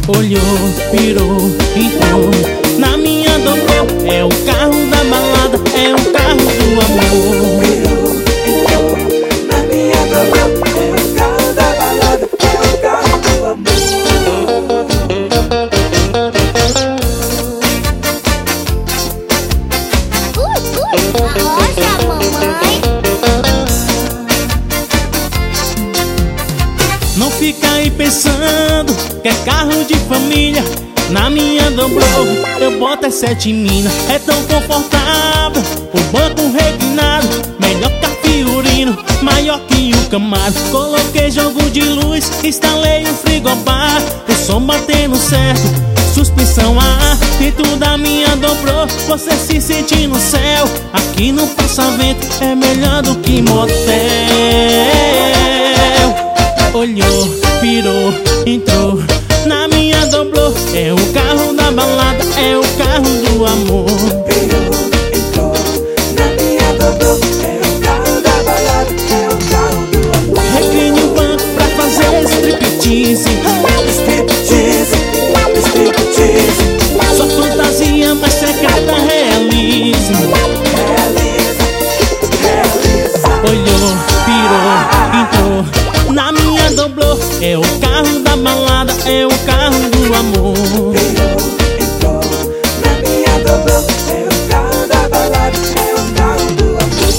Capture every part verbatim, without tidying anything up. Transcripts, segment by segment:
Olhou, virou, entrou na minha dobrou. É o carro da balada, é o carro do amor. Virou, entrou na minha dobrou. É o carro da balada, é o carro do amor. Arrocha, mamãe. Não fica aí pensando que é carro de família. Na minha dobrou, eu boto é sete mina. É tão confortável, o banco reclinado, melhor que a Fiorino, maior que o Camaro. Coloquei jogo de luz, instalei um frigobar, o som batendo certo, suspensão a ar. Dentro da minha dobrou, você se sente no céu. Aqui não passa vento, é melhor do que motel. Olhou, virou, entrou na minha dobrou. É o carro da balada, é o carro do amor. Virou, entrou na minha dobrou. É o carro da balada, é o carro do amor. Recline o banco pra fazer striptease. Striptease, striptease. Sua fantasia mais secreta realize. Realiza, realiza. Olhou, virou, entrou na minha dobrou. É o carro da balada, é o carro do amor. Virou, entrou na minha dobrou. É o carro da balada, é o carro do amor.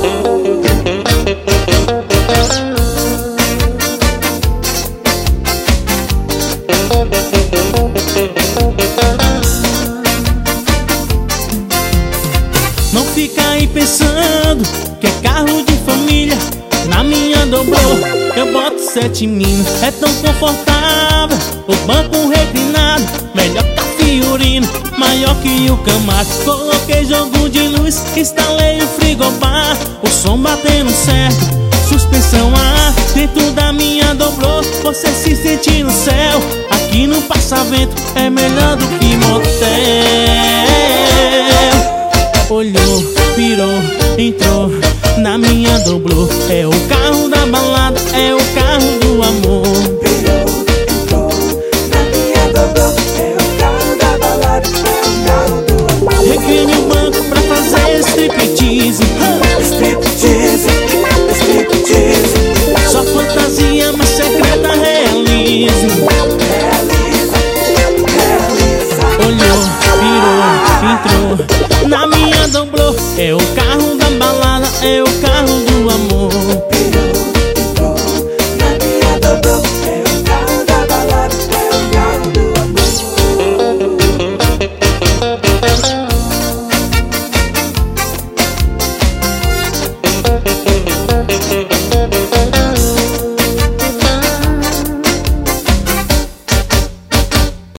Não fica aí pensando que é carro de família. Na minha dobrou, eu boto sete mina. É tão confortável, o banco reclinado, melhor que a Fiorino, maior que o Camaro. Coloquei jogo de luz, instalei o frigobar, o som batendo certo, suspensão a ar. Dentro da minha dobrou, você se sente no céu. Aqui não passa vento, é melhor do que motel. Olhou, virou, entrou na minha dobrou. É o carro da balada, é o carro do amor.